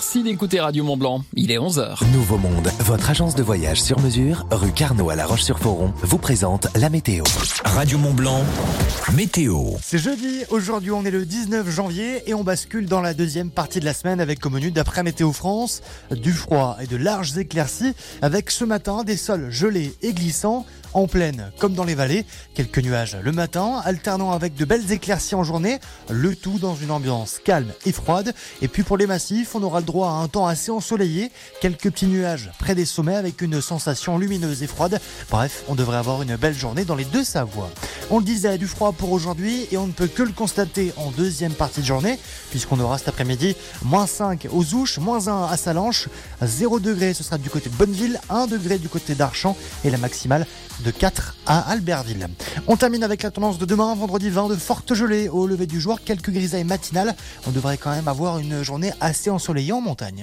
Merci d'écouter Radio Mont-Blanc. Il est 11h. Nouveau Monde, votre agence de voyage sur mesure, rue Carnot à La Roche-sur-Foron, vous présente la météo. Radio Mont-Blanc, météo. C'est jeudi, aujourd'hui on est le 19 janvier et on bascule dans la deuxième partie de la semaine avec comme menu d'après Météo France, du froid et de larges éclaircies avec ce matin des sols gelés et glissants. En plaine comme dans les vallées, quelques nuages le matin, alternant avec de belles éclaircies en journée, le tout dans une ambiance calme et froide. Et puis pour les massifs, on aura le droit à un temps assez ensoleillé, quelques petits nuages près des sommets avec une sensation lumineuse et froide. Bref, on devrait avoir une belle journée dans les deux Savoies. On le disait, du froid pour aujourd'hui et on ne peut que le constater en deuxième partie de journée, puisqu'on aura cet après-midi -5 aux Ouches, -1 à Salanches, 0 degré ce sera du côté de Bonneville, 1 degré du côté d'Archamps et la maximale de 4 à Albertville. On termine avec la tendance de demain, vendredi 20, de fortes gelées au lever du jour, quelques grisailles matinales. On devrait quand même avoir une journée assez ensoleillée en montagne.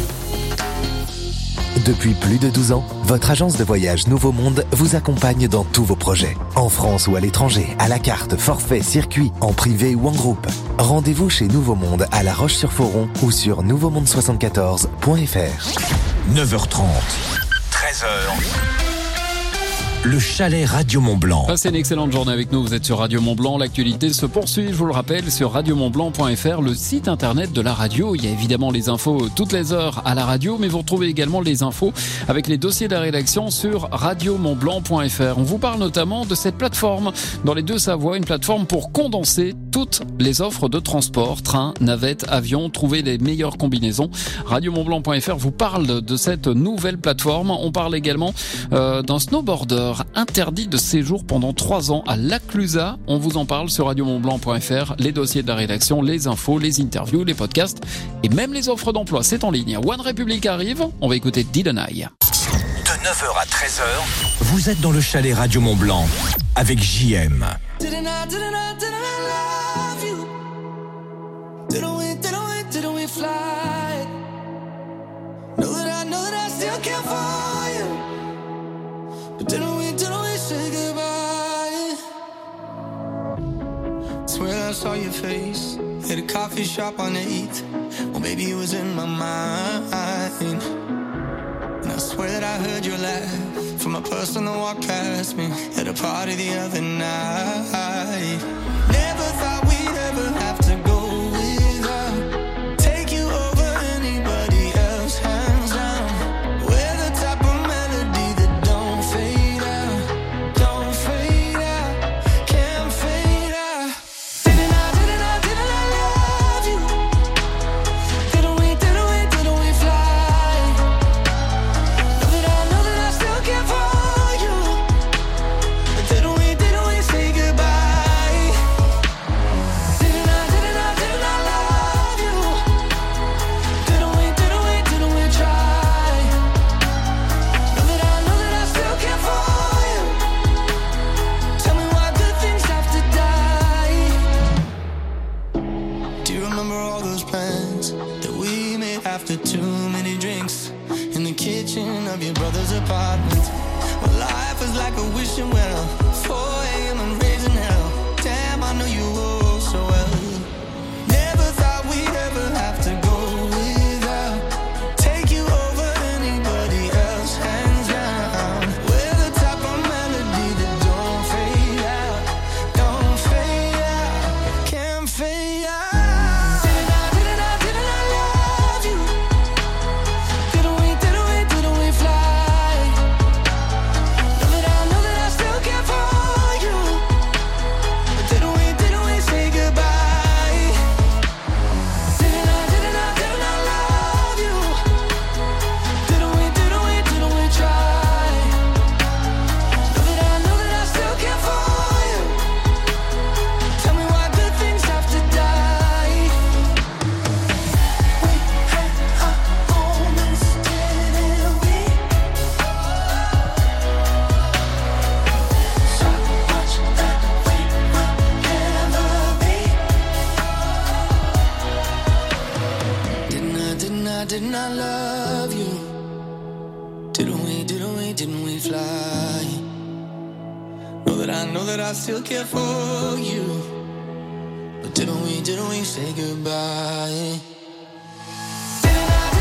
Depuis plus de 12 ans, votre agence de voyage Nouveau Monde vous accompagne dans tous vos projets. En France ou à l'étranger, à la carte, forfait, circuit, en privé ou en groupe. Rendez-vous chez Nouveau Monde à La Roche-sur-Foron ou sur nouveaumonde74.fr. 9h30, 13h. Le chalet Radio Mont-Blanc. Passez une excellente journée avec nous, vous êtes sur Radio Mont-Blanc. L'actualité se poursuit, je vous le rappelle, sur radiomontblanc.fr, le site internet de la radio. Il y a évidemment les infos toutes les heures à la radio, mais vous retrouvez également les infos avec les dossiers de la rédaction sur radiomontblanc.fr. On vous parle notamment de cette plateforme dans les deux Savoies, une plateforme pour condenser toutes les offres de transport, train, navette, avion, trouver les meilleures combinaisons. radiomontblanc.fr vous parle de cette nouvelle plateforme. On parle également d'un snowboarder interdit de séjour pendant 3 ans à Laclusa. On vous en parle sur radiomontblanc.fr, les dossiers de la rédaction, les infos, les interviews, les podcasts et même les offres d'emploi. C'est en ligne. One Republic arrive, on va écouter Dylan Eye. De 9h à 13h, vous êtes dans le chalet Radio Mont-Blanc avec JM. Swear I saw your face at a coffee shop on 8th. Well, baby, it was in my mind. And I swear that I heard your laugh from a person that walked past me at a party the other night. Never thought we'd ever have to go without. Take you over anybody else, hands down. We're the type of melody that don't fade out, don't fade out, can't fade out. Didn't I love you? Didn't we fly? Know that I still care for you. But didn't we say goodbye? Didn't I love you? Didn't we try? Know that I still care for you. Tell me why good things have to die. Do you remember all those plans that we made after too many drinks in the kitchen of your brother's apartment? Well, life is like a wishing well, 4 a.m. and raising hell. Damn, I know you all so well. Never thought we'd ever have to go without. Take you over anybody else, hands down. We're the type of melody that don't fade out, can't fade out. Didn't I love you? Didn't we fly? Know that I still care for you. But didn't we say goodbye? Didn't I love you? Didn't we try? Know that I still care for you. Tell me why good things have to die. We had our moments, didn't we? So much that we will never be. Didn't I love you? Didn't we fly? Know that I still care for you. But didn't we say goodbye? Didn't I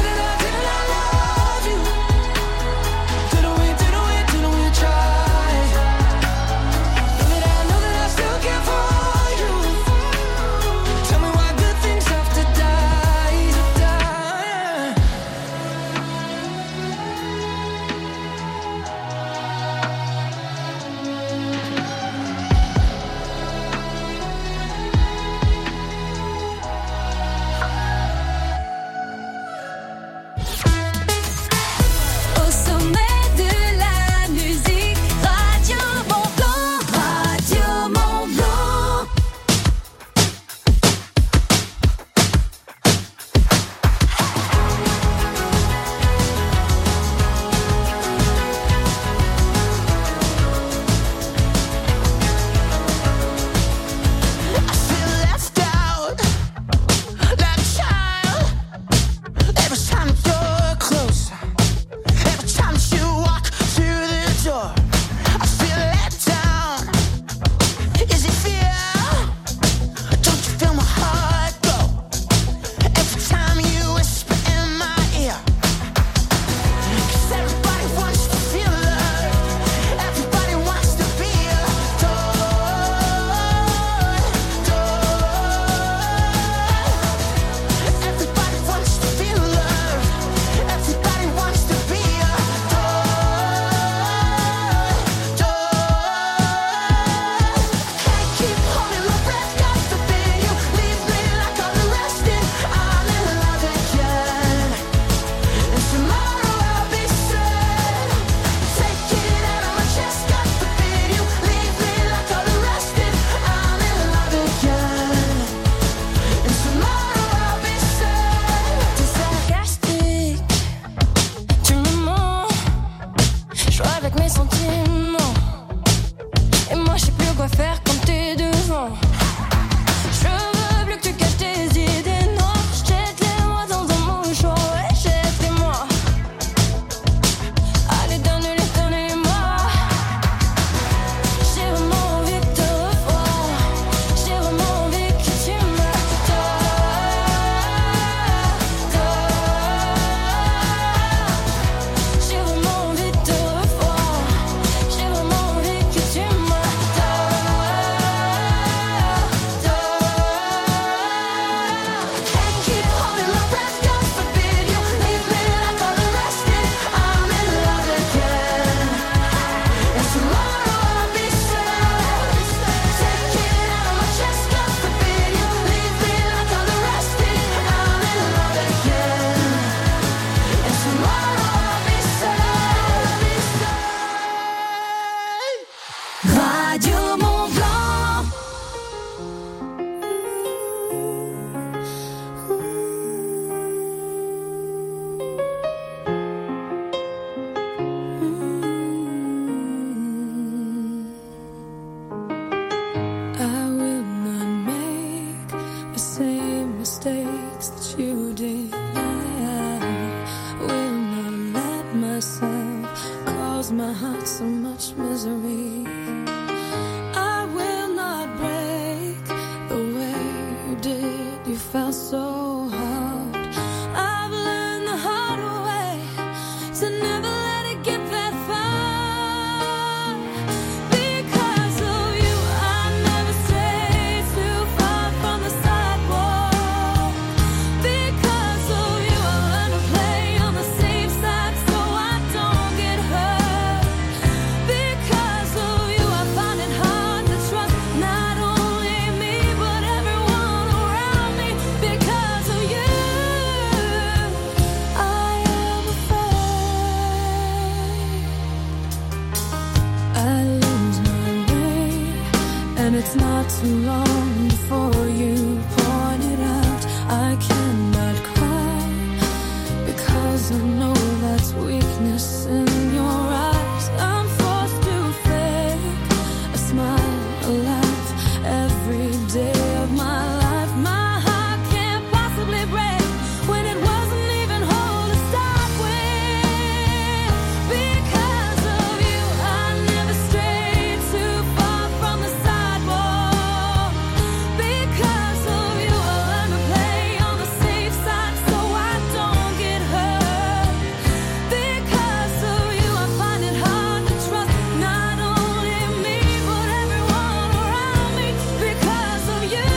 And it's not too long before you point it out. I cannot cry because I know that's weakness in your eyes. I'm forced to fake a smile, a laugh every day of my life. My heart can't possibly break when it wasn't even whole to start with. Because of you, I never strayed too far from the sidewalk. Because of you, I learned to play on the safe side so I don't get hurt. Because of you, I find it hard to trust not only me but everyone around me. Because of you,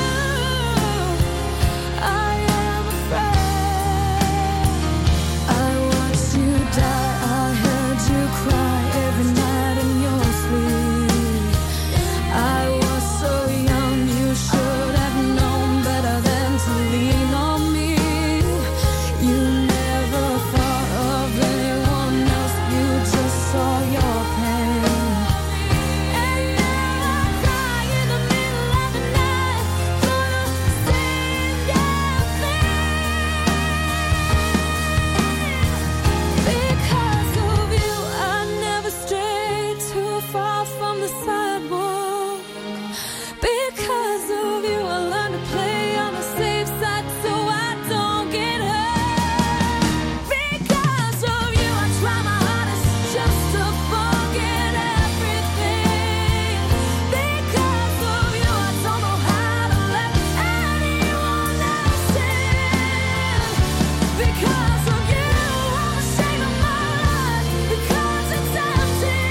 I am afraid. I watched you die, I heard you cry every night in your sleep. I was so young, you should have known better than to lean on me. You never thought of anyone else, you just saw your pain. And now I cry in the middle of the night for the same damn thing. Because of you, I never strayed too far from the sidewalk. Because of you, I learned to play on the safe side so I don't get hurt. Because of you, I try my hardest just to forget everything. Because of you, I don't know how to let anyone else in. Because of you, I'm ashamed of my life because it's empty.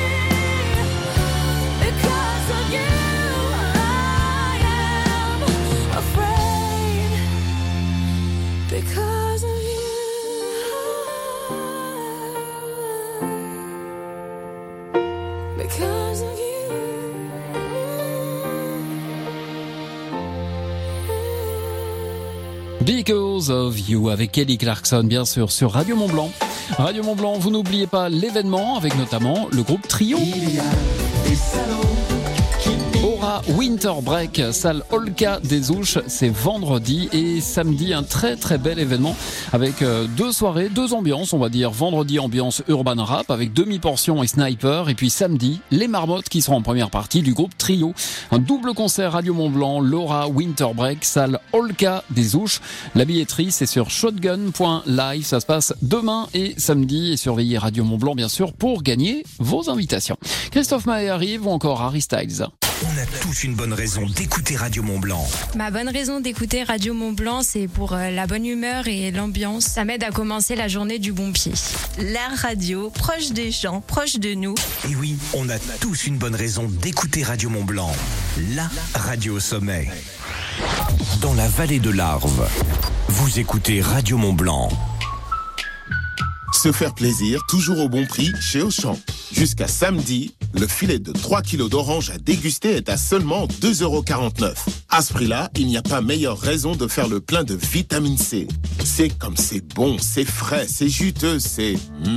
Because of you, I am afraid. Because of you, because of you. Because of You avec Kelly Clarkson, bien sûr, sur Radio Mont-Blanc. Radio Mont-Blanc, vous n'oubliez pas l'événement avec notamment le groupe Trio. Aura Winter Break, salle Olka des Ouches, c'est vendredi et samedi, un très très bel événement avec deux soirées, deux ambiances, on va dire. Vendredi, ambiance urban rap avec demi-portion et sniper, et puis samedi, les Marmottes qui seront en première partie du groupe Trio. Un double concert Radio Mont-Blanc, l'Aura Winter Break, salle Olka des Ouches. La billetterie, c'est sur shotgun.live, ça se passe demain et samedi, et surveillez Radio Mont-Blanc bien sûr pour gagner vos invitations. Christophe Maé arrive ou encore Harry Styles. On a tous une bonne raison d'écouter Radio Mont-Blanc. Ma bonne raison d'écouter Radio Mont-Blanc, c'est pour la bonne humeur et l'ambiance. Ça m'aide à commencer la journée du bon pied. La radio, proche des gens, proche de nous. Et oui, on a tous une bonne raison d'écouter Radio Mont-Blanc. La radio au sommet. Dans la vallée de l'Arve, vous écoutez Radio Mont-Blanc. Se faire plaisir, toujours au bon prix, chez Auchan. Jusqu'à samedi, le filet de 3 kilos d'orange à déguster est à seulement 2,49 €. À ce prix-là, il n'y a pas meilleure raison de faire le plein de vitamine C. C'est comme c'est bon, c'est frais, c'est juteux, c'est...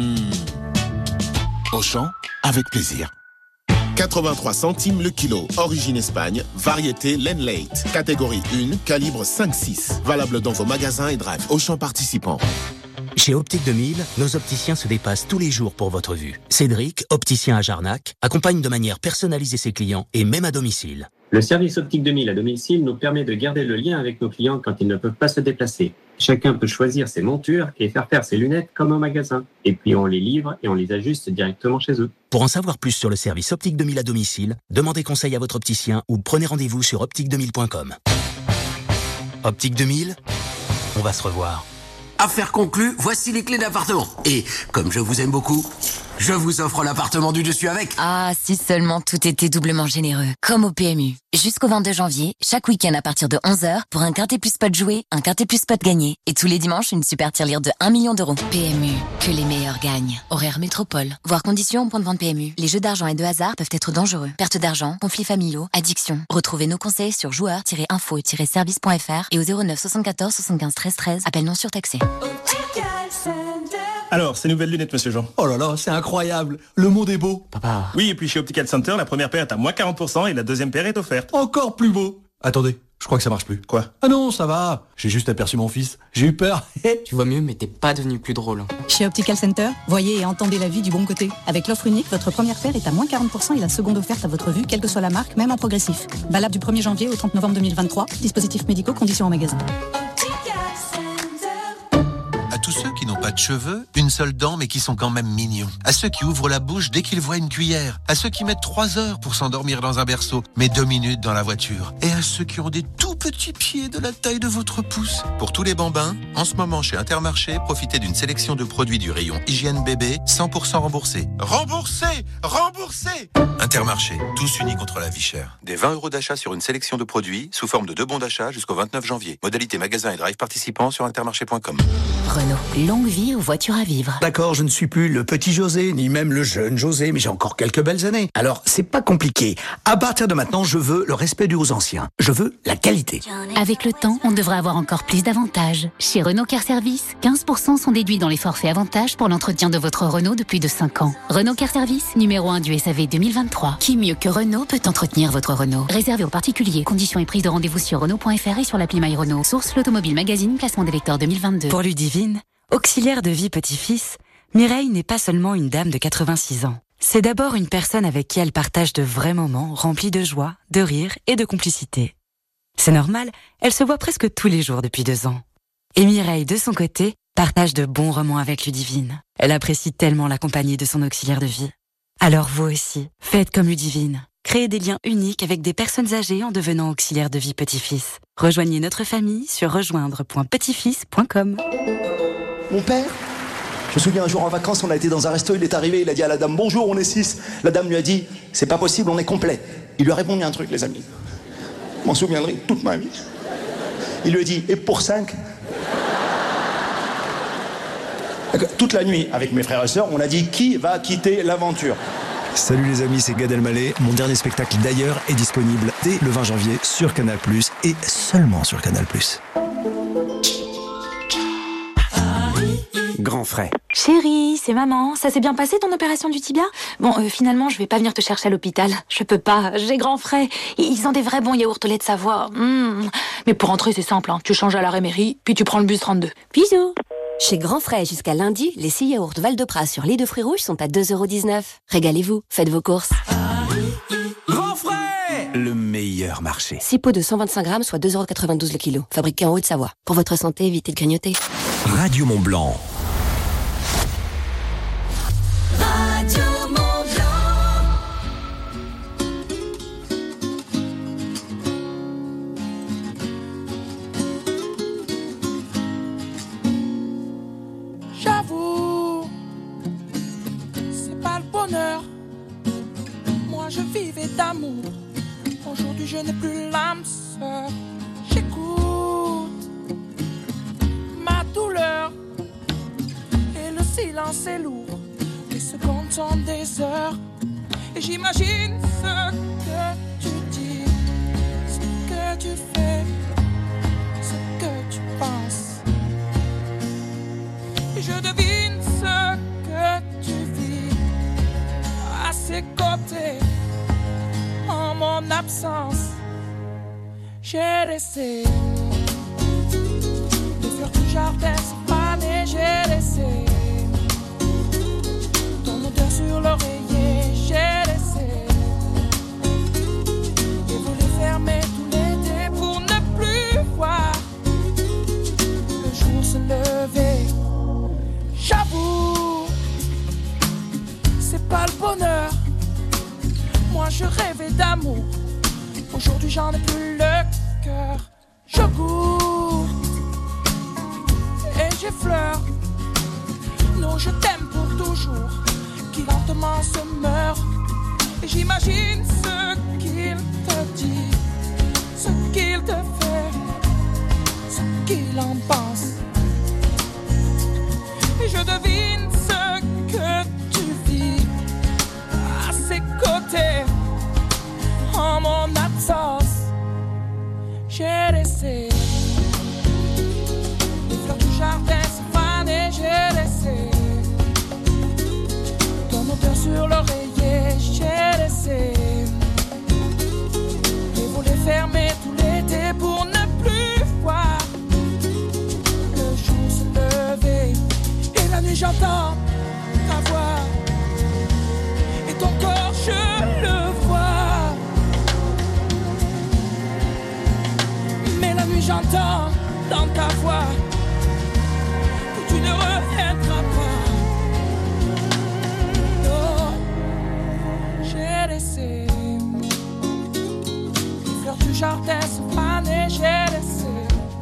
Auchan, avec plaisir. 83 centimes le kilo, origine Espagne, variété Lenlate, catégorie 1, calibre 5,6. Valable dans vos magasins et drive Auchan participants. Chez Optique 2000, nos opticiens se dépassent tous les jours pour votre vue. Cédric, opticien à Jarnac, accompagne de manière personnalisée ses clients et même à domicile. Le service Optique 2000 à domicile nous permet de garder le lien avec nos clients quand ils ne peuvent pas se déplacer. Chacun peut choisir ses montures et faire ses lunettes comme au magasin. Et puis on les livre et on les ajuste directement chez eux. Pour en savoir plus sur le service Optique 2000 à domicile, demandez conseil à votre opticien ou prenez rendez-vous sur optique2000.com. Optique 2000, on va se revoir. Affaire conclue, voici les clés d'appartement. Et comme je vous aime beaucoup, je vous offre l'appartement du dessus avec. Ah, si seulement tout était doublement généreux. Comme au PMU. Jusqu'au 22 janvier, chaque week-end à partir de 11h, pour un quintet plus spot joué, un quintet plus spot gagné. Et tous les dimanches, une super tirelire de 1 million d'euros. PMU, que les meilleurs gagnent. Horaire métropole. Voir conditions en point de vente PMU. Les jeux d'argent et de hasard peuvent être dangereux. Perte d'argent, conflits familiaux, addiction. Retrouvez nos conseils sur joueurs-info-service.fr et au 09 74 75 13 13. Appel non surtaxé. Alors, ces nouvelles lunettes, monsieur Jean. Oh là là, c'est incroyable. Le monde est beau. Papa. Oui, et puis chez Optical Center, la première paire est à moins 40% et la deuxième paire est offerte. Encore plus beau. Attendez, je crois que ça marche plus. Quoi? Ah non, ça va. J'ai juste aperçu mon fils. J'ai eu peur. Tu vois mieux, mais t'es pas devenu plus drôle. Chez Optical Center, voyez et entendez la vie du bon côté. Avec l'offre unique, votre première paire est à moins 40% et la seconde offerte à votre vue, quelle que soit la marque, même en progressif. Valable du 1er janvier au 30 novembre 2023. Dispositifs médicaux, conditions en magasin. À tous ceux qui n'ont pas de cheveux, une seule dent mais qui sont quand même mignons. À ceux qui ouvrent la bouche dès qu'ils voient une cuillère. À ceux qui mettent 3 heures pour s'endormir dans un berceau, mais 2 minutes dans la voiture. Et à ceux qui ont des tout petits pieds de la taille de votre pouce. Pour tous les bambins, en ce moment chez Intermarché, profitez d'une sélection de produits du rayon hygiène bébé 100% remboursés. Remboursés! Remboursés! Intermarché, tous unis contre la vie chère. Des 20 € d'achat sur une sélection de produits sous forme de 2 bons d'achat jusqu'au 29 janvier. Modalité magasin et drive participants sur intermarché.com. Renault, longue vie aux voitures à vivre. D'accord, je ne suis plus le petit José, ni même le jeune José, mais j'ai encore quelques belles années. Alors, c'est pas compliqué. À partir de maintenant, je veux le respect dû aux anciens. Je veux la qualité. Avec le temps, on devrait avoir encore plus d'avantages. Chez Renault Car Service, 15% sont déduits dans les forfaits avantages pour l'entretien de votre Renault de plus de 5 ans. Renault Car Service, numéro 1 du SAV 2023. Qui mieux que Renault peut entretenir votre Renault? Réservé aux particuliers. Conditions et prise de rendez-vous sur Renault.fr et sur l'appli My Renault. Source l'Automobile Magazine, classement des lecteurs 2022. Pour Ludivine, auxiliaire de vie petit-fils, Mireille n'est pas seulement une dame de 86 ans. C'est d'abord une personne avec qui elle partage de vrais moments remplis de joie, de rire et de complicité. C'est normal, elle se voit presque tous les jours depuis 2 ans. Et Mireille, de son côté, partage de bons moments avec Ludivine. Elle apprécie tellement la compagnie de son auxiliaire de vie. Alors vous aussi, faites comme Ludivine. Créez des liens uniques avec des personnes âgées en devenant auxiliaire de vie petit-fils. Rejoignez notre famille sur rejoindre.petitfils.com. Mon père, je me souviens un jour en vacances, on a été dans un resto, il est arrivé, il a dit à la dame « Bonjour, on est 6 ». La dame lui a dit « C'est pas possible, on est complet ». Il lui a répondu un truc, les amis. Je m'en souviendrai toute ma vie. Il lui a dit « Et pour 5 ?» Toute la nuit, avec mes frères et sœurs, on a dit « Qui va quitter l'aventure ?» Salut les amis, c'est Gad Elmaleh. Mon dernier spectacle d'ailleurs est disponible dès le 20 janvier sur Canal+, et seulement sur Canal+. Grand frais. Chérie, c'est maman. Ça s'est bien passé ton opération du tibia? Bon, finalement, je vais pas venir te chercher à l'hôpital. Je peux pas, j'ai grand frais. Ils ont des vrais bons yaourts au lait de Savoie. Mais pour rentrer, c'est simple. Hein. Tu changes à l'arrêt mairie, puis tu prends le bus 32. Bisous. Chez Grand Frais, jusqu'à lundi, les 6 yaourts Val-de-Pras sur lait de fruits rouges sont à 2,19 €. Régalez-vous, faites vos courses. Grand frais! Le meilleur marché. 6 pots de 125 grammes, soit 2,92 € le kilo. Fabriqué en Haute-Savoie. Pour votre santé, évitez de grignoter. Radio Mont-Blanc. Radio Mont-Blanc. J'avoue, c'est pas le bonheur. Moi je vivais d'amour. Aujourd'hui je n'ai plus l'âme sœur. J'écoute ma douleur et le silence est lourd. Les secondes sont des heures et j'imagine ce que tu dis, ce que tu fais, ce que tu penses. Et je devine ce que tu vis à ses côtés en mon absence. J'ai laissé les fleurs du jardin se faner, j'ai laissé ton odeur sur l'oreiller, j'ai laissé et voulu fermer tous les dés pour ne plus voir le jour se lever. J'avoue, c'est pas le bonheur. Moi je rêvais d'amour. Aujourd'hui j'en ai plus le cœur. Je goûte et j'effleure nos je t'aime pour toujours qui lentement se meurent. Et j'imagine ce qu'il te dit, ce qu'il te fait, ce qu'il en pense. Et je devine ce que tu vis à ses côtés en mon absence. J'ai laissé les fleurs du jardin se faner, j'ai laissé fermer tout l'été pour ne plus voir le jour se lever. Et la nuit j'entends ta voix et ton corps je le vois. Mais la nuit j'entends dans ta voix que tu ne reviendras pas. Oh, j'ai laissé les fleurs du jardin se faner, j'ai laissé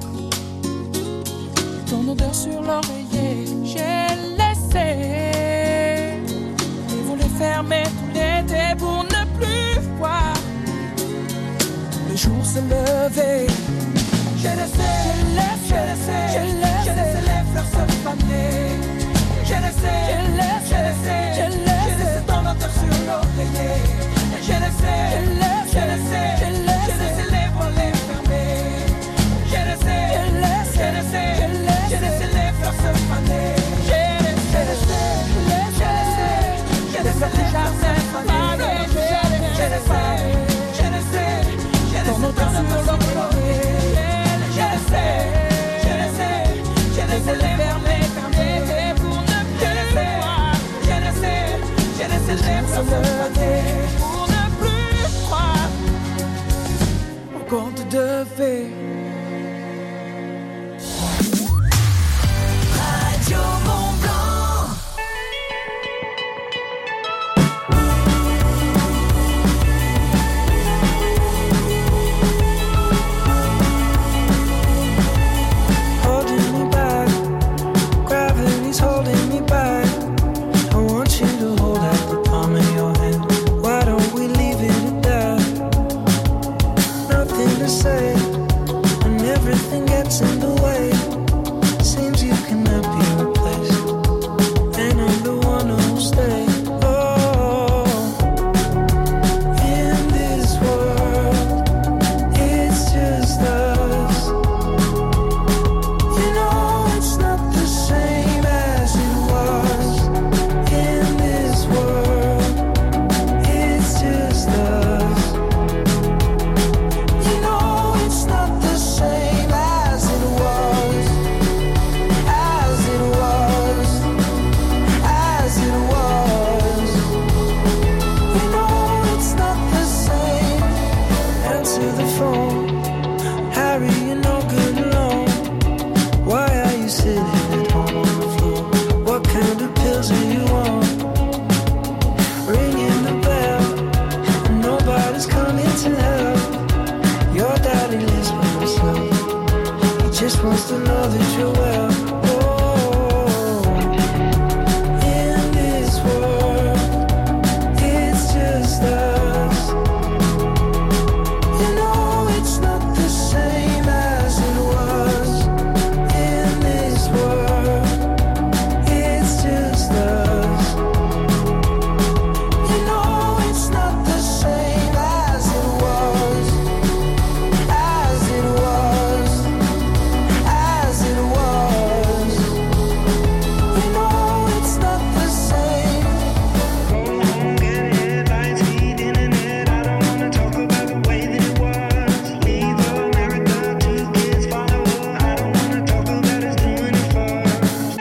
ton odeur sur l'oreiller, j'ai laissé les volets fermés tout l'été pour ne plus voir le jour se lever. J'ai laissé les fleurs se faner. J'ai laissé ton odeur sur l'oreiller. J'ai laissé les volets fermés. J'ai laissé les fleurs se faner. J'ai laissé les jardins se faner. J'ai laissé ton odeur sur l'oreiller. J'ai laissé les fermés pour ne plus voir. J'ai laissé les fleurs se faner pour ne plus croire au conte de fées. Radio Mont-Blanc. Holding me back. I want you to hold out the palm of your hand. Why don't we leave it at that? Nothing to say, and everything gets in the way. Seems you cannot be replaced, and I'm the one who'll stay. Oh, in this world, it's just us. You know it's not the same as it was. In this world, it's just us. You know it's not the same as it was. As it was. As it was. You know it's not the same. Answer the phone. Harry, you're no good alone. Why are you sitting at home on the floor? What kind of pills are you on? Ringing the bell, and nobody's coming to help. Your daddy lives by himself. He just wants to know that you're well. Oh, in this world, it's just us. You know it's not the same as it was. In this world, it's just us. You know it's not the same as it was. As it was. As it was. You know it's not the same. Get headlines, feed internet. I don't wanna talk about the way that it was. Leave America, 2 kids follow her. I don't wanna talk about us doing it first.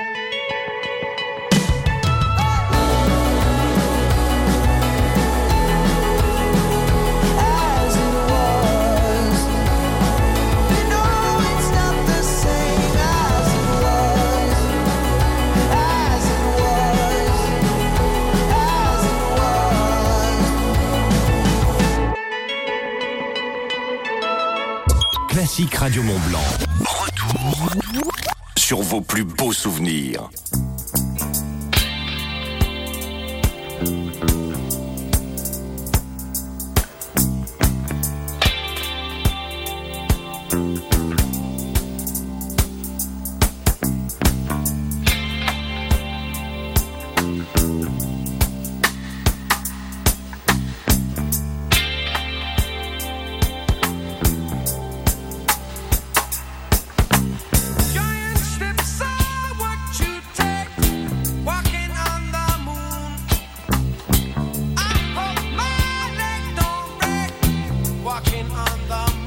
As it was. You know it's not the same as it was. As it was. As it was. Classique Radio Mont-Blanc. Retour sur vos plus beaux souvenirs. Giant steps are what you take. walking on the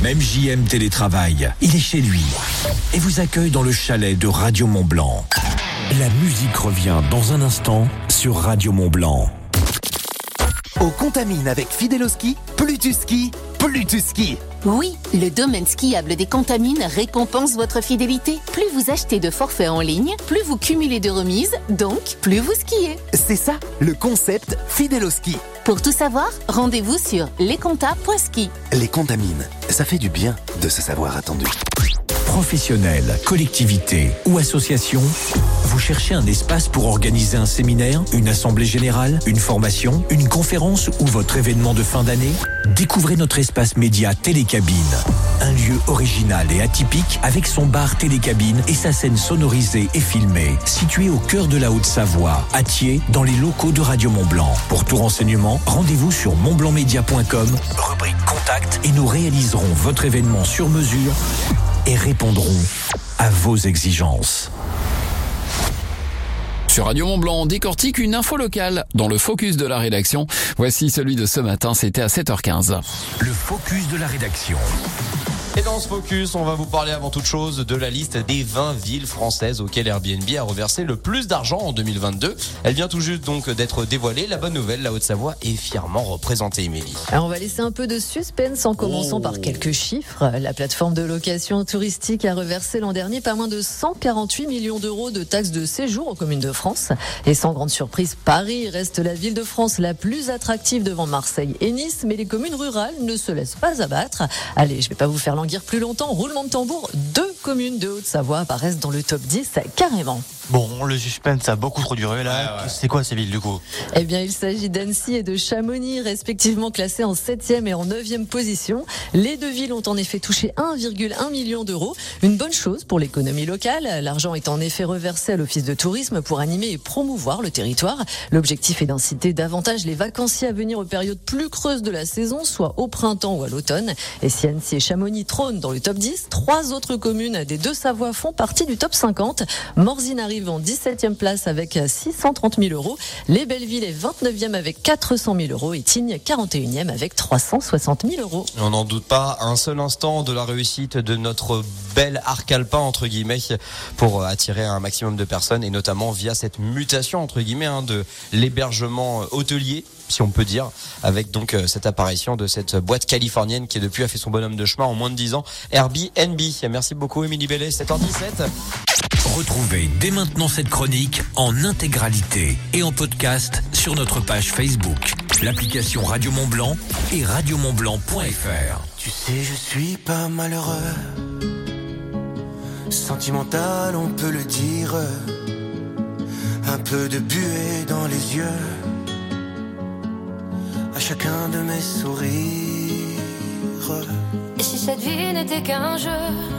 Même JM télétravaille. Il est chez lui et vous accueille dans le chalet de Radio Mont-Blanc. La musique revient dans un instant sur Radio Mont-Blanc. Au Contamine avec Fideloski, plus tu skis, plus tu skis. Oui, le domaine skiable des Contamines récompense votre fidélité. Plus vous achetez de forfaits en ligne, plus vous cumulez de remises, donc plus vous skiez. C'est ça, le concept Fideloski. Pour tout savoir, rendez-vous sur lescontas.ski. Les Contamines, ça fait du bien de se savoir attendu. Professionnels, collectivités ou associations, vous cherchez un espace pour organiser un séminaire, une assemblée générale, une formation, une conférence ou votre événement de fin d'année? Découvrez notre espace média Télécabine. Un lieu original et atypique avec son bar Télécabine et sa scène sonorisée et filmée, situé au cœur de la Haute-Savoie, à Thiers, dans les locaux de Radio Mont-Blanc. Pour tout renseignement, rendez-vous sur montblancmedia.com, rubrique Contact, et nous réaliserons votre événement sur mesure et répondront à vos exigences. Sur Radio Mont-Blanc, on décortique une info locale dans le focus de la rédaction. Voici celui de ce matin, c'était à 7h15. Le focus de la rédaction. Et dans ce focus, on va vous parler avant toute chose de la liste des 20 villes françaises auxquelles Airbnb a reversé le plus d'argent en 2022. Elle vient tout juste donc d'être dévoilée. La bonne nouvelle, la Haute-Savoie est fièrement représentée, Émilie. Alors on va laisser un peu de suspense en commençant par quelques chiffres. La plateforme de location touristique a reversé l'an dernier pas moins de 148 millions d'euros de taxes de séjour aux communes de France. Et sans grande surprise, Paris reste la ville de France la plus attractive devant Marseille et Nice. Mais les communes rurales ne se laissent pas abattre. Allez, je vais pas vous faire languir plus longtemps. Roulement de tambour, 2 communes de Haute-Savoie apparaissent dans le top 10 carrément. Bon, le suspense a beaucoup trop duré là. Ouais. C'est quoi ces villes du coup? Eh bien, il s'agit d'Annecy et de Chamonix, respectivement classées en 7e et en 9e position. Les deux villes ont en effet touché 1,1 million d'euros. Une bonne chose pour l'économie locale. L'argent est en effet reversé à l'Office de tourisme pour animer et promouvoir le territoire. L'objectif est d'inciter davantage les vacanciers à venir aux périodes plus creuses de la saison, soit au printemps ou à l'automne. Et si Annecy et Chamonix trônent dans le top 10, 3 autres communes des Deux-Savoies font partie du top 50. Morzine arrive en 17e place avec 630 000 euros. Les Bellevilles est 29e avec 400 000 euros et Tignes 41e avec 360 000 euros. On n'en doute pas un seul instant de la réussite de notre bel arc alpin entre guillemets pour attirer un maximum de personnes et notamment via cette mutation entre guillemets de l'hébergement hôtelier, si on peut dire, avec donc cette apparition de cette boîte californienne qui depuis a fait son bonhomme de chemin en moins de 10 ans, Airbnb. Merci beaucoup Émilie Bellet, 7h17. Retrouvez dès maintenant cette chronique en intégralité et en podcast sur notre page Facebook, l'application Radio Mont-Blanc et radiomontblanc.fr. Tu sais, je suis pas malheureux, sentimental, on peut le dire, un peu de buée dans les yeux, à chacun de mes sourires. Et si cette vie n'était qu'un jeu?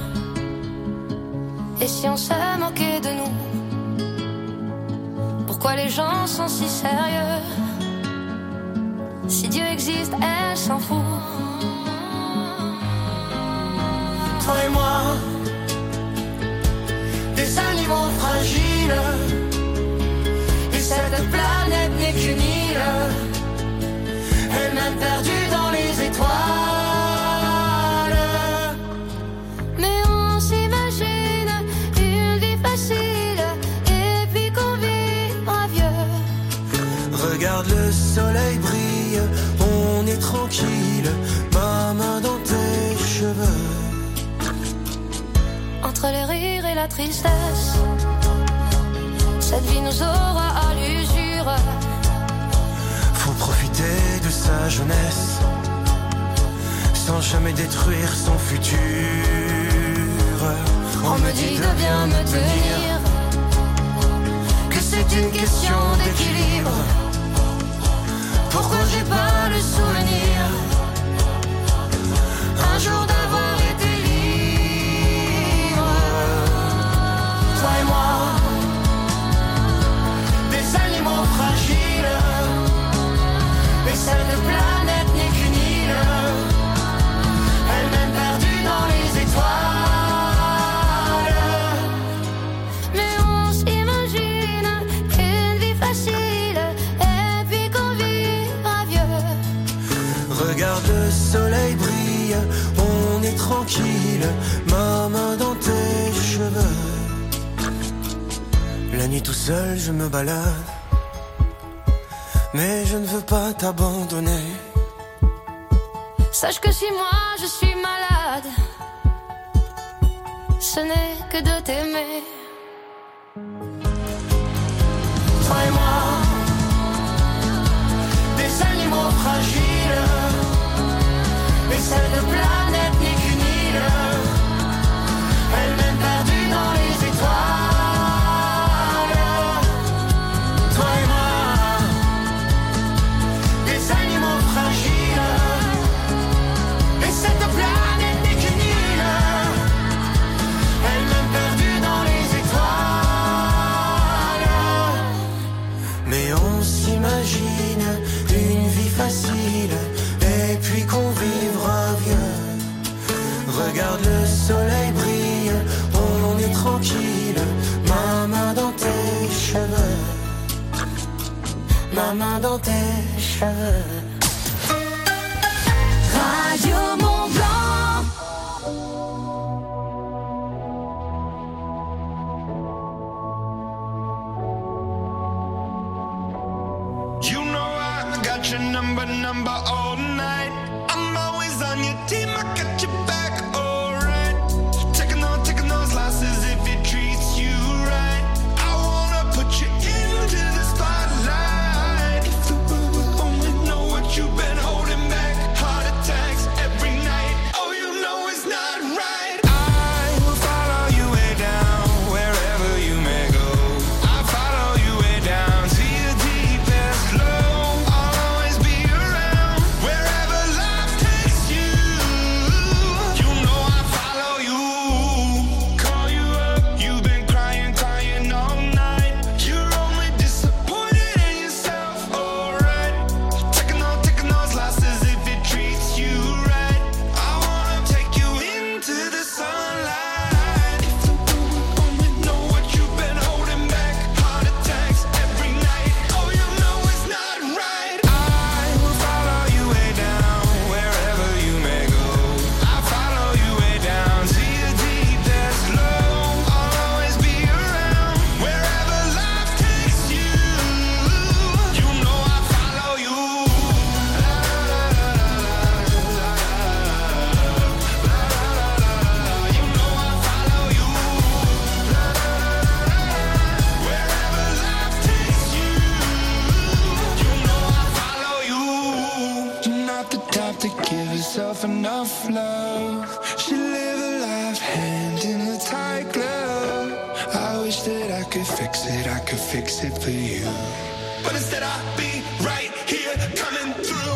Et si on se moquait de nous? Pourquoi les gens sont si sérieux? Si Dieu existe, elle s'en fout. Toi et moi, des animaux fragiles, et cette planète n'est qu'une île, elle-même perdue dans les étoiles. Mais on s'imagine une vie facile, et puis qu'on vivra vieux. Regarde le soleil brille, on est tranquille, ma main dans tes cheveux. Entre les rires et la tristesse, cette vie nous aura à l'usure. Faut profiter de sa jeunesse, sans jamais détruire son futur. On me dit de bien me tenir, que c'est une question d'équilibre. Pourquoi j'ai pas le souvenir un jour d'avoir été libre? Toi et moi, des animaux fragiles, et cette planète n'est qu'une île, elle-même perdue dans les étoiles. mais on s'imagine une vie facile, et puis qu'on vivra vieux. Regarde le soleil brille, on est tranquille, ma main dans tes cheveux. La nuit tout seul je me balade, mais je ne veux pas t'abandonner. Sache que si moi je suis malade, ce n'est que de t'aimer. Toi et moi, des animaux fragiles, mais cette planète n'est qu'une île, elle-même perdue dans les étoiles. Toi et moi, des animaux fragiles, mais cette planète n'est qu'une île, elle-même perdue dans les étoiles. Mais on s'imagine une vie facile, et puis qu'on vivra vieux. Regarde le soleil brille, on est tranquille, ma main dans tes cheveux, ma main dans tes cheveux. Radio Mont Blanc. You know I got your number all night. I'm always on your team, I got your back, alright. Taking those losses if it treats you right. I wanna put you into the spotlight. If the world would only know what you've been holding back. Heart attacks every night, oh you know it's not right. I will follow you way down, wherever you may go. I follow you way down to your deepest low. I'll always be around, wherever life takes you. You know I follow you. Call you up, you've been crying all night. You're only disappointed in yourself, alright. Taking those losses if it treats you right. I wanna take you into the sunlight. If the world would only know what you've been holding back. Heart attacks every night, oh you know it's not right. I will follow you way down, wherever you may go. I follow you way down to your deepest low. I'll always be around, wherever life takes you. You know I follow you. You know I follow you. Wherever life takes you. You know I follow you. You're not the type to give yourself enough love. She live a life hand in a tight glove. I wish that I could fix it for you. But instead I'll be right here coming through.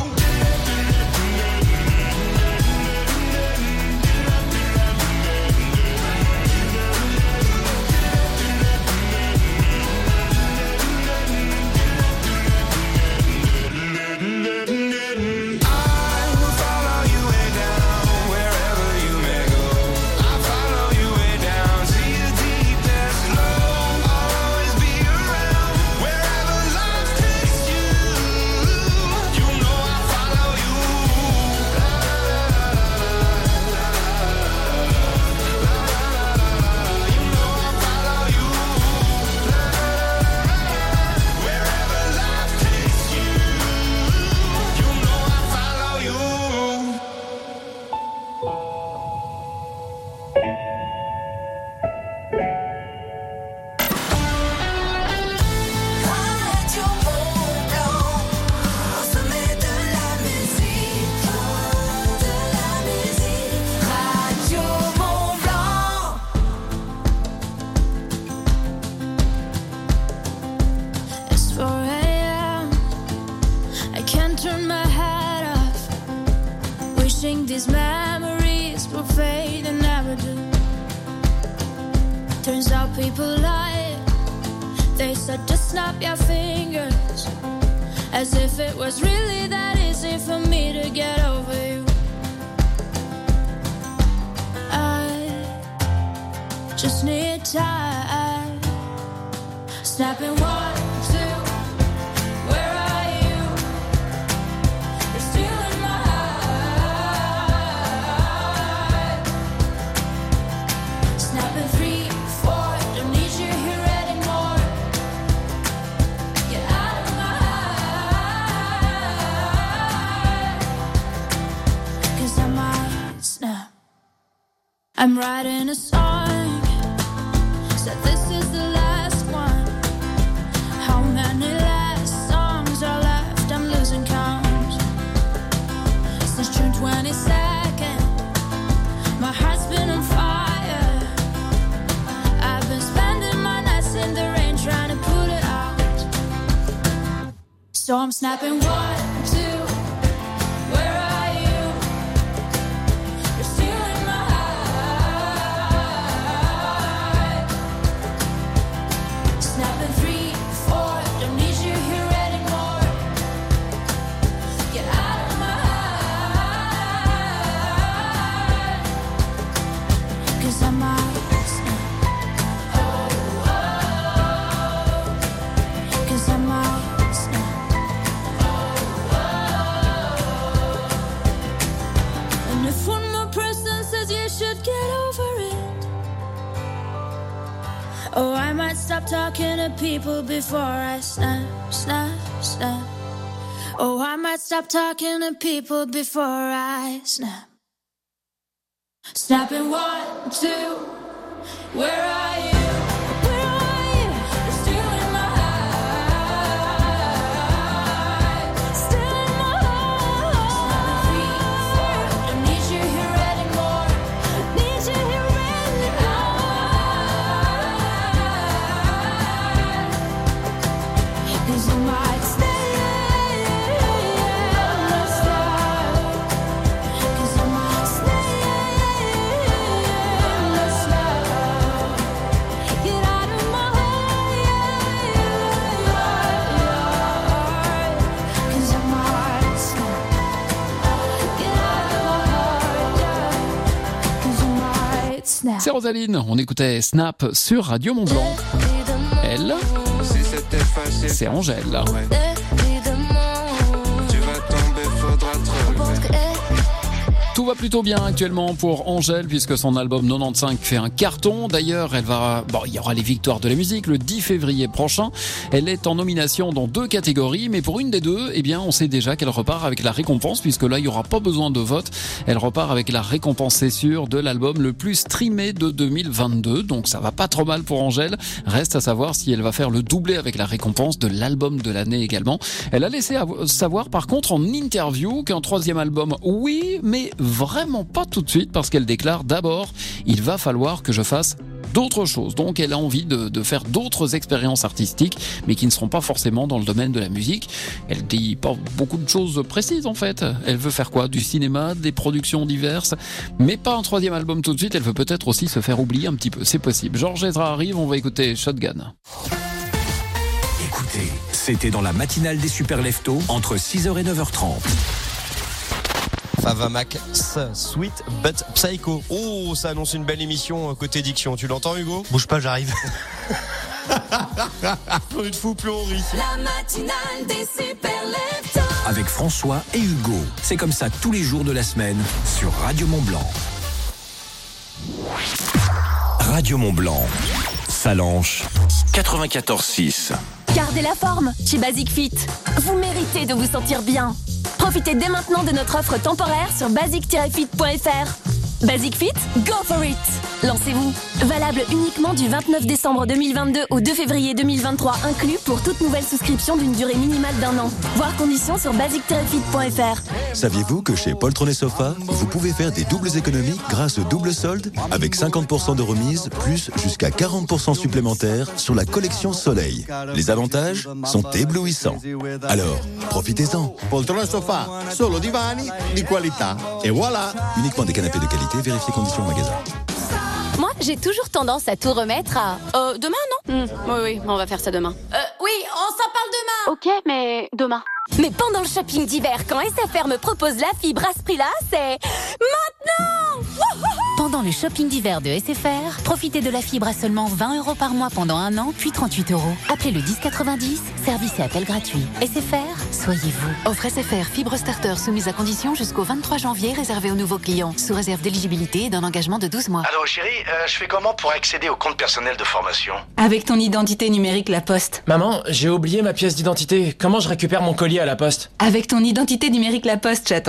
I will follow you way down, wherever you may go. I follow you way down to your deepest low. I'll always be around, wherever life takes you. You know I follow you. You know I follow you. Wherever life takes you. You know I follow you. Radio Mont Blanc, au sommet de la musique, Radio Mont Blanc. It's 4 a.m. I can't turn my head off. Wishing these memories will fade and never do. Turns out people lie. They said just snap your fingers, as if it was really that easy for me to get over you. I just need time. Snapping 1, 2. Where are you? You're still in my heart. I'm writing a song, said this is the last one. How many last songs are left? I'm losing count. Since June 22nd, my heart's been on fire. I've been spending my nights in the rain trying to put it out. So I'm snapping 1, 2. Where are you? You're stealing my heart. Snapping 3, 4. Don't need you here anymore. Get out of my heart. 'Cause I might snap. Oh, oh. 'Cause I might snap. And if one more person says you should get over it, oh, I might stop talking to people before I snap, snap, snap. Oh, I might stop talking to people before I snap. Snapping 1, 2. Where are you? Where are you? You're stealing my heart. Stealing my heart. 3, 4. Don't need you here anymore. Need you here anymore. 'Cause you might stay. Let's start. 'Cause I might stay. Let's start. Get out of my heart. 'Cause I might snap. Get out of my heart. 'Cause I might snap. C'est Rosaline, on écoutait Snap sur Radio Mont-Blanc. Elle, c'est Angèle. Tu vas tomber, faudra te relever. Tout va plutôt bien actuellement pour Angèle puisque son album 95 fait un carton. D'ailleurs, il y aura les victoires de la musique le 10 février prochain. Elle est en nomination dans 2 catégories, mais pour une des 2, on sait déjà qu'elle repart avec la récompense puisque là, il n'y aura pas besoin de vote. Elle repart avec la récompense, c'est sûr, de l'album le plus streamé de 2022. Donc ça va pas trop mal pour Angèle. Reste à savoir si elle va faire le doublé avec la récompense de l'album de l'année également. Elle a laissé savoir par contre en interview qu'un 3e album, oui, mais vraiment pas tout de suite parce qu'elle déclare d'abord il va falloir que je fasse d'autres choses. Donc elle a envie de faire d'autres expériences artistiques mais qui ne seront pas forcément dans le domaine de la musique. Elle dit pas beaucoup de choses précises en fait. Elle veut faire quoi? Du cinéma, des productions diverses, mais pas un 3e album tout de suite. Elle veut peut-être aussi se faire oublier un petit peu, c'est possible. Georges Ezra arrive, on va écouter Shotgun. Écoutez, c'était dans la matinale des Super Leftos entre 6h et 9h30. Fava Max, Sweet But Psycho. Oh, ça annonce une belle émission côté diction. Tu l'entends, Hugo? Bouge pas, j'arrive. Plus de fou, plus on rit. La matinale des Super Leftos. Avec François et Hugo. C'est comme ça tous les jours de la semaine sur Radio Mont-Blanc. Radio Mont-Blanc. Salanches 94.6. Gardez la forme chez Basic Fit. Vous méritez de vous sentir bien. Profitez dès maintenant de notre offre temporaire sur basic-fit.fr. Basic Fit, go for it! Lancez-vous. Valable uniquement du 29 décembre 2022 au 2 février 2023 inclus pour toute nouvelle souscription d'une durée minimale d'1 an. Voir conditions sur basic-fit.fr. Saviez-vous que chez Poltron et Sofa, vous pouvez faire des doubles économies grâce au double solde avec 50% de remise plus jusqu'à 40% supplémentaires sur la collection Soleil. Les avantages sont éblouissants. Alors, profitez-en. Poltron e Sofa, solo divani di qualità. Et voilà. Uniquement des canapés de qualité, vérifiez conditions au magasin. Moi, j'ai toujours tendance à tout remettre à... demain, non? Oui, on va faire ça demain. Oui, on s'en parle demain. Ok, mais demain. Mais pendant le shopping d'hiver, quand SFR me propose la fibre à ce prix-là, c'est... maintenant! Pendant le shopping d'hiver de SFR, profitez de la fibre à seulement 20 € par mois pendant 1 an, puis 38 €. Appelez le 1090, service et appel gratuit. SFR, soyez vous. Offre SFR fibre starter soumise à condition jusqu'au 23 janvier, réservée aux nouveaux clients, sous réserve d'éligibilité et d'un engagement de 12 mois. Allô chérie, je fais comment pour accéder au compte personnel de formation? Avec ton identité numérique La Poste. Maman, j'ai oublié ma pièce d'identité. Comment je récupère mon colis à La Poste? Avec ton identité numérique La Poste, chaton.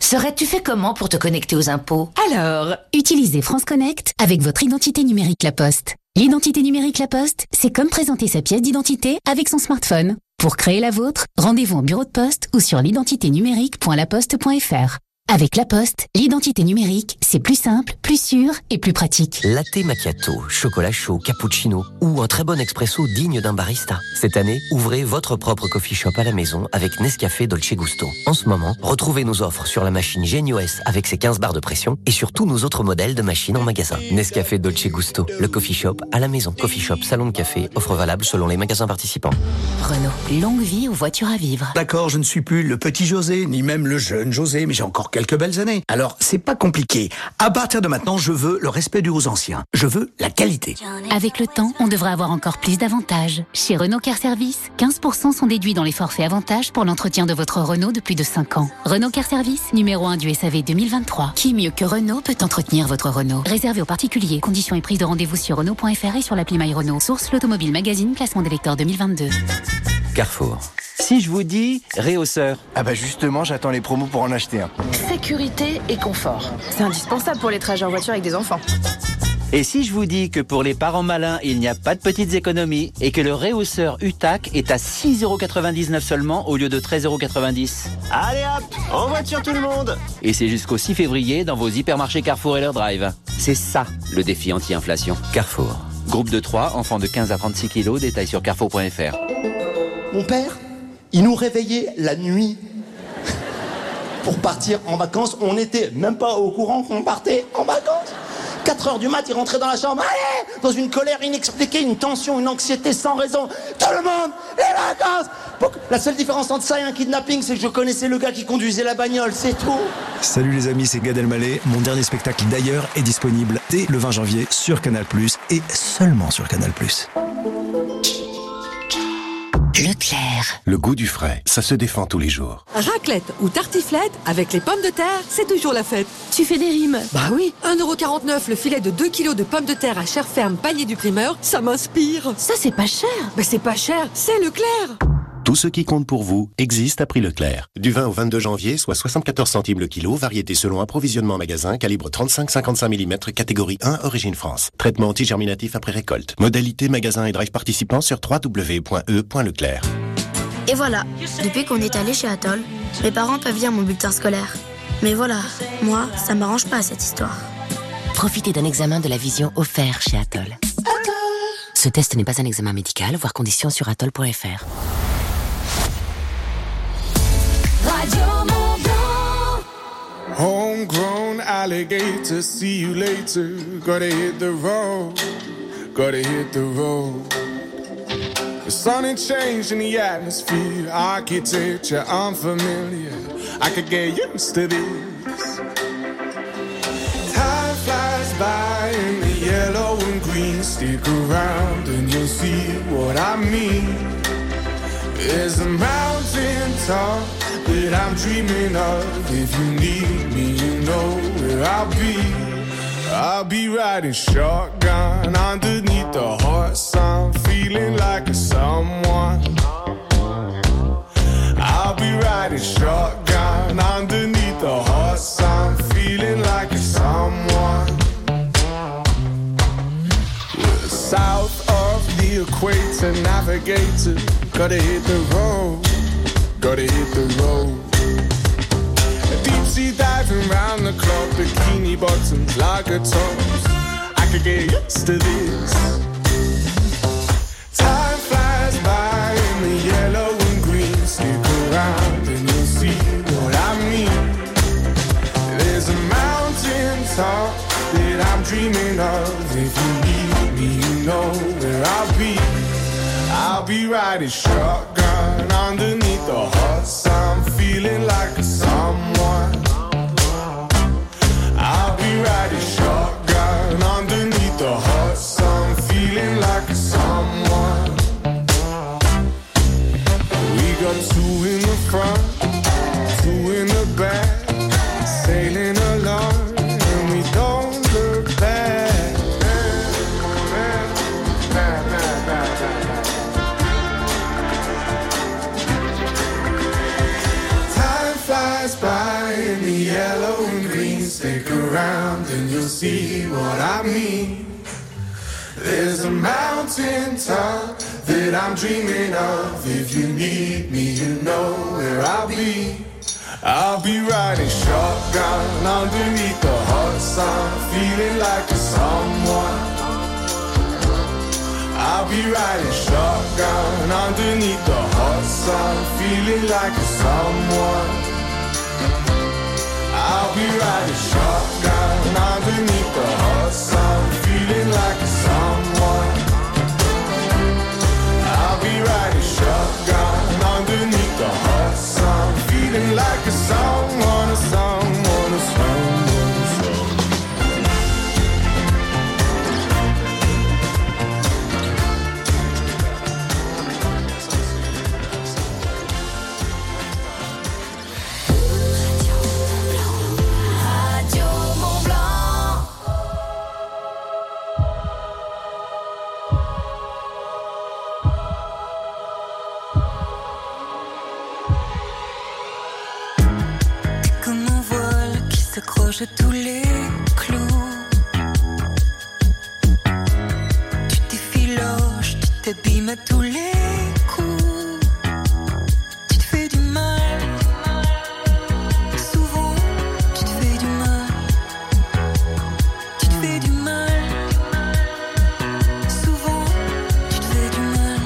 Serais-tu fait comment pour te connecter aux impôts? Alors, utilisez France Connect avec votre identité numérique La Poste. L'identité numérique La Poste, c'est comme présenter sa pièce d'identité avec son smartphone. Pour créer la vôtre, rendez-vous en bureau de poste ou sur l'identiténumérique.laposte.fr. Avec La Poste, l'identité numérique, c'est plus simple, plus sûr et plus pratique. Latte macchiato, chocolat chaud, cappuccino ou un très bon expresso digne d'un barista. Cette année, ouvrez votre propre coffee shop à la maison avec Nescafé Dolce Gusto. En ce moment, retrouvez nos offres sur la machine Genios avec ses 15 barres de pression et sur tous nos autres modèles de machines en magasin. Nescafé Dolce Gusto, le coffee shop à la maison. Coffee shop, salon de café, offre valable selon les magasins participants. Renault, longue vie aux voitures à vivre. D'accord, je ne suis plus le petit José, ni même le jeune José, mais j'ai encore quelques belles années. Alors, c'est pas compliqué. À partir de maintenant, je veux le respect dû aux anciens. Je veux la qualité. Avec le temps, on devrait avoir encore plus d'avantages. Chez Renault Car Service, 15% sont déduits dans les forfaits avantages pour l'entretien de votre Renault de plus de 5 ans. Renault Car Service, numéro 1 du SAV 2023. Qui mieux que Renault peut entretenir votre Renault? Réservé aux particuliers. Conditions et prise de rendez-vous sur Renault.fr et sur l'appli My Renault. Source l'Automobile Magazine, classement des lecteurs 2022. Carrefour. Si je vous dis réhausseur, ah bah justement j'attends les promos pour en acheter un. Sécurité et confort. C'est indispensable pour les trajets en voiture avec des enfants. Et si je vous dis que pour les parents malins, il n'y a pas de petites économies et que le réhausseur UTAC est à 6,99€ seulement au lieu de 13,90€. Allez hop, en voiture tout le monde. Et c'est jusqu'au 6 février dans vos hypermarchés Carrefour et leur drive. C'est ça le défi anti-inflation. Carrefour. Groupe de 3, enfants de 15 à 36 kilos, détails sur carrefour.fr. Mon père, il nous réveillait la nuit pour partir en vacances. On n'était même pas au courant qu'on partait en vacances. 4h du mat, il rentrait dans la chambre, allez, dans une colère inexpliquée, une tension, une anxiété sans raison. Tout le monde, les vacances. La seule différence entre ça et un kidnapping, c'est que je connaissais le gars qui conduisait la bagnole, c'est tout. Salut les amis, c'est Gad Elmaleh. Mon dernier spectacle d'ailleurs est disponible dès le 20 janvier sur Canal+, et seulement sur Canal+. Leclerc. Le goût du frais, ça se défend tous les jours. Raclette ou tartiflette, avec les pommes de terre, c'est toujours la fête. Tu fais des rimes. Bah oui, 1,49€ le filet de 2 kilos de pommes de terre à chair ferme panier du primeur, ça m'inspire. Ça, c'est pas cher. Bah c'est pas cher, c'est Leclerc. Tout ce qui compte pour vous existe à prix Leclerc. Du 20 au 22 janvier, soit 74 centimes le kilo, variété selon approvisionnement magasin, calibre 35-55 mm, catégorie 1, origine France. Traitement antigerminatif après récolte. Modalité magasin et drive participants sur www.e.leclerc. Et voilà, depuis qu'on est allé chez Atoll, mes parents peuvent lire mon bulletin scolaire. Mais voilà, moi, ça m'arrange pas cette histoire. Profitez d'un examen de la vision offert chez Atoll. Ce test n'est pas un examen médical, voir conditions sur atoll.fr. Homegrown alligator, see you later. Gotta hit the road, gotta hit the road. The sun ain't changed in the atmosphere, architecture unfamiliar. I could get used to this. Time flies by in the yellow and green. Stick around and you'll see what I mean. There's a mountain top that I'm dreaming of. If you need me, you know where I'll be. I'll be riding shotgun underneath the hot sun, feeling like a someone. I'll be riding shotgun underneath the hot sun, feeling like a someone. We're south of the equator, navigator. Gotta hit the road, gotta hit the road. Deep sea diving round the clock, bikini bottoms, lager tops. I could get used to this. Time flies by in the yellow and green. Stick around and you'll see what I mean. There's a mountain top that I'm dreaming of. If you need me, you know where I'll be. I'll be riding shotgun underneath the hot sun, feeling like a someone. I'll be riding shotgun underneath the hot sun, feeling like a someone. We got two in the front, two in the back, sailing along, and we don't look back. By in the yellow and green. Stick around and you'll see what I mean. There's a mountain top that I'm dreaming of. If you need me, you know where I'll be. I'll be riding shotgun underneath the hot sun, feeling like a someone. I'll be riding shotgun underneath the hot sun, feeling like a someone. I'll be riding shotgun underneath the hot sun, feeling like a someone. I'll be riding shotgun underneath the hot sun, feeling like a someone, a someone, a someone, a someone. S'accroche à tous les clous. Tu t'effiloches, tu t'abîmes à tous les coups. Tu te fais du mal. Souvent, tu te fais du mal. Tu te fais du mal. Souvent, tu te fais du mal.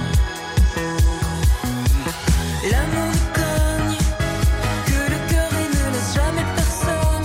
L'amour cogne, que le cœur il ne laisse jamais personne.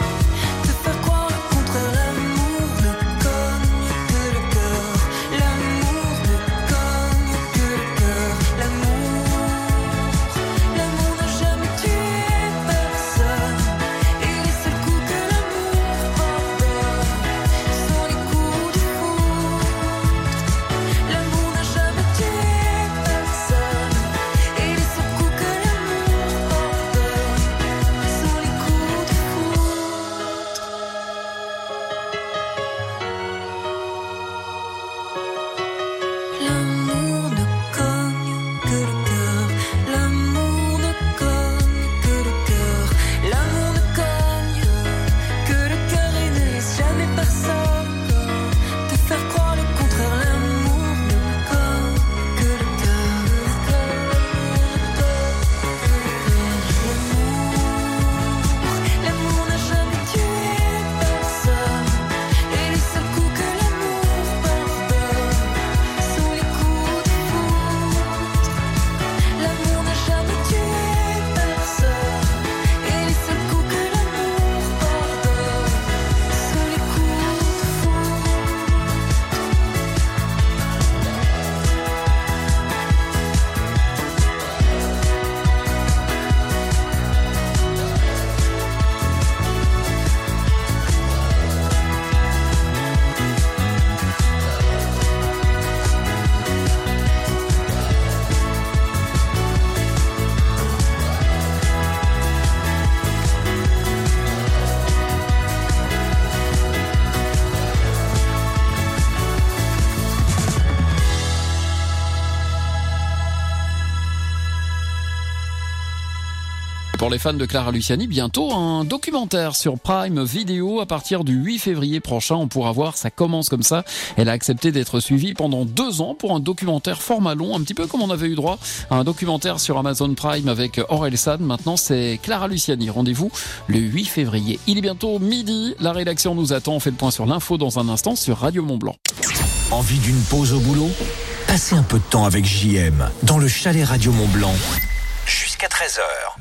Pour les fans de Clara Luciani, bientôt un documentaire sur Prime Video à partir du 8 février prochain. On pourra voir, ça commence comme ça. Elle a accepté d'être suivie pendant 2 ans pour un documentaire format long, un petit peu comme on avait eu droit à un documentaire sur Amazon Prime avec Orelsan. Maintenant, c'est Clara Luciani. Rendez-vous le 8 février. Il est bientôt midi. La rédaction nous attend. On fait le point sur l'info dans un instant sur Radio Mont-Blanc. Envie d'une pause au boulot ? Passez un peu de temps avec JM dans le chalet Radio Mont-Blanc. Jusqu'à 13h.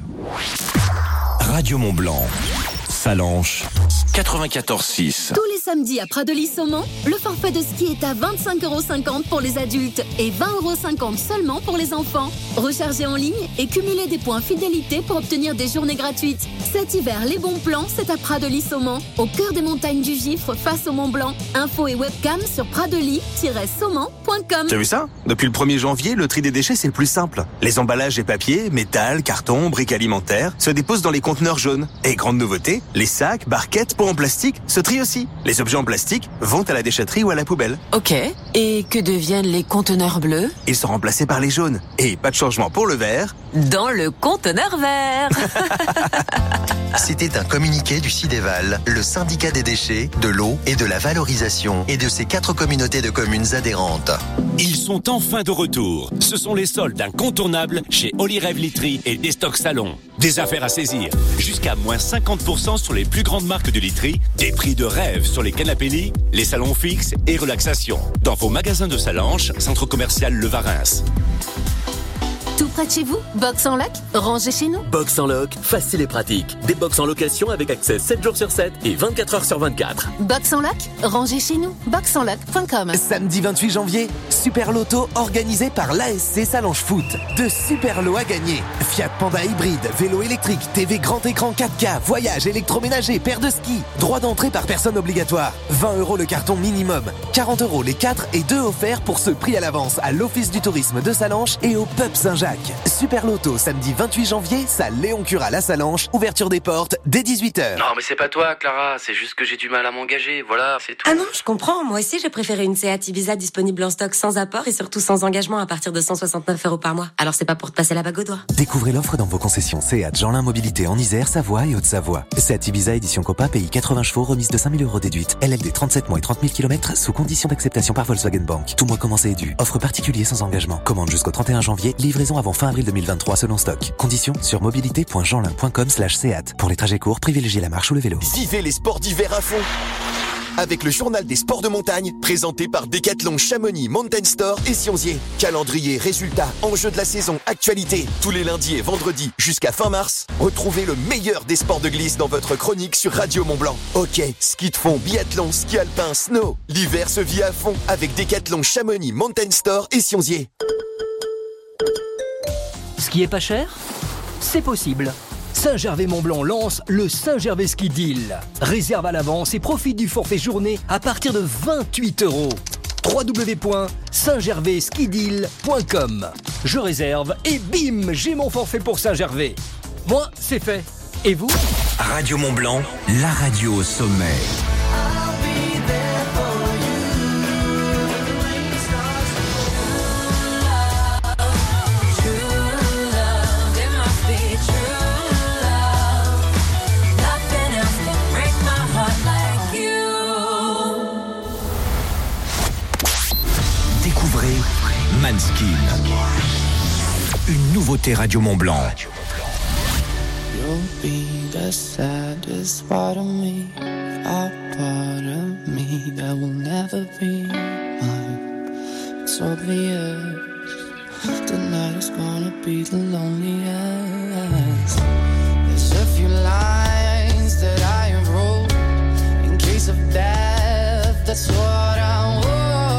Radio Mont-Blanc, Salanches, 94.6. Tous les samedis à Pradelis-Saumont, le forfait de ski est à 25,50€ pour les adultes et 20,50€ seulement pour les enfants. Rechargez en ligne et cumulez des points fidélité pour obtenir des journées gratuites. Cet hiver, les bons plans, c'est à Pradelis-Saumont, au cœur des montagnes du Gifre, face au Mont-Blanc. Info et webcam sur pradelis-saumont.com. T'as vu ça ? Depuis le 1er janvier, le tri des déchets, c'est plus simple. Les emballages et papiers, métal, carton, briques alimentaires se déposent dans les conteneurs jaunes. Et grande nouveauté, les sacs, barquettes, pots en plastique se trient aussi. Les objets en plastique vont à la déchetterie ou à la poubelle. Ok, et que deviennent les conteneurs bleus ? Ils sont remplacés par les jaunes. Et pas de changement pour le vert, dans le conteneur vert. C'était un communiqué du Cidéval, le syndicat des déchets, de l'eau et de la valorisation, et de ses 4 communautés de communes adhérentes. Ils sont enfin de retour. Ce sont les soldes incontournables chez Olirev Literie et Destock Salon. Des affaires à saisir. Jusqu'à moins 50% sur les plus grandes marques de literie. Des prix de rêve sur les canapés lits, les salons fixes et relaxation. Dans vos magasins de Salanches, centre commercial Le Varins. Tout près de chez vous? Box en loc? Rangez chez nous. Box en loc, facile et pratique. Des box en location avec accès 7 jours sur 7 et 24 heures sur 24. Box en loc? Rangez chez nous. boxenloc.com. Samedi 28 janvier, Super Loto organisé par l'ASC Salange Foot. De super lots à gagner. Fiat Panda hybride, vélo électrique, TV grand écran 4K, voyage électroménager, paire de ski. Droit d'entrée par personne obligatoire. 20 € le carton minimum. 40 € les 4 et 2 offerts pour ce prix à l'avance à l'Office du tourisme de Salanches et au Pub Saint-Jacques. Super Loto, samedi 28 janvier, salle Léon Cural à Salanches, ouverture des portes dès 18h. Non mais c'est pas toi Clara, c'est juste que j'ai du mal à m'engager, voilà, c'est tout. Ah non, je comprends, moi aussi j'ai préféré une Seat Ibiza disponible en stock sans apport et surtout sans engagement à partir de 169 € par mois. Alors c'est pas pour te passer la bague au doigt. Découvrez l'offre dans vos concessions Seat Jeanlin Mobilité en Isère, Savoie et Haute-Savoie. Seat Ibiza édition Copa, pays 80 chevaux, remise de 5 000 € déduite. LLD 37 mois et 30 000 km sous condition d'acceptation par Volkswagen Bank. Tout mois commencé est dû. Offre particulier sans engagement. Commande jusqu'au 31 janvier, livraison avant fin avril 2023 selon stock. Conditions sur mobilité.jeanlin.com/Seat. Pour les trajets courts, privilégiez la marche ou le vélo. Vivez les sports d'hiver à fond avec le journal des sports de montagne présenté par Decathlon Chamonix Mountain Store et Sionzier. Calendrier, résultats, enjeux de la saison, actualité. Tous les lundis et vendredis jusqu'à fin mars, retrouvez le meilleur des sports de glisse dans votre chronique sur Radio Mont-Blanc. Hockey, ski de fond, biathlon, ski alpin, snow. L'hiver se vit à fond avec Decathlon Chamonix Mountain Store et Sionzier. Skier pas cher? C'est possible. Saint-Gervais-Mont-Blanc lance le Saint-Gervais Ski Deal. Réserve à l'avance et profite du forfait journée à partir de 28 €. www.saintgervaiskideal.com. Je réserve et bim, j'ai mon forfait pour Saint-Gervais. Moi, c'est fait. Et vous? Radio Mont-Blanc, la radio au sommet. Manskin. Une nouveauté Radio Mont-Blanc. You'll be the saddest part of me, a part of me that will never be mine. It's obvious tonight is gonna be the loneliest. There's a few lines that I have wrote in case of death. That's what I want.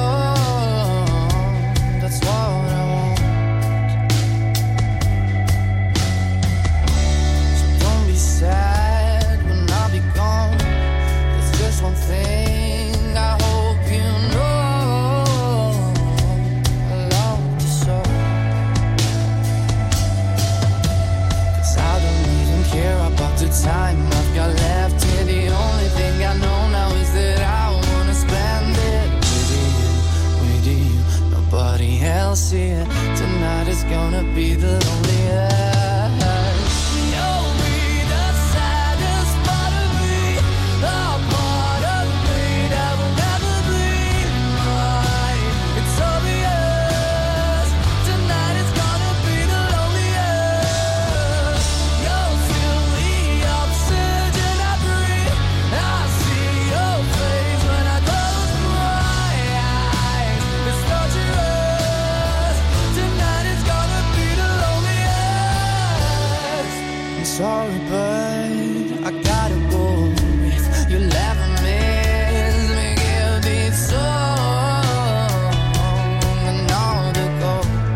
Time I've got left here, the only thing I know now is that I wanna spend it with you, nobody else here. Tonight is gonna be the loneliest. You'll be the saddest part of me, a part of me that will never be mine. It's obvious, tonight is gonna be the loneliest. You'll feel the oxygen I breathe. I see your face when I close my eyes. It's torturous. Tonight is gonna be the loneliest. I'm sorry, but I gotta go. If you never miss me, give this song another go.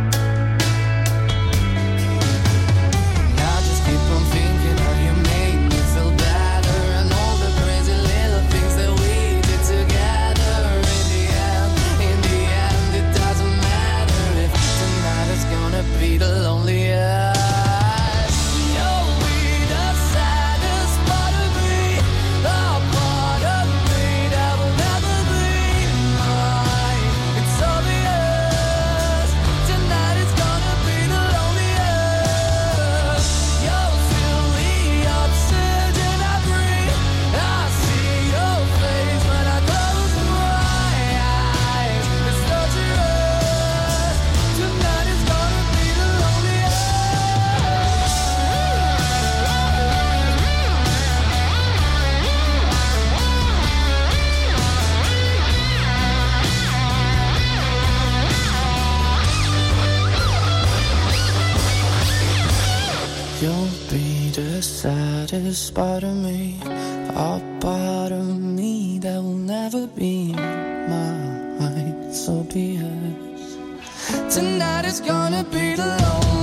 And I just keep on thinking how you made me feel better, and all the crazy little things that we did together. In the end, it doesn't matter if tonight is gonna be the loneliest. You'll be the saddest part of me, a part be the saddest part of me, a part of me that will never be mine. So be it. Tonight is gonna be the lonely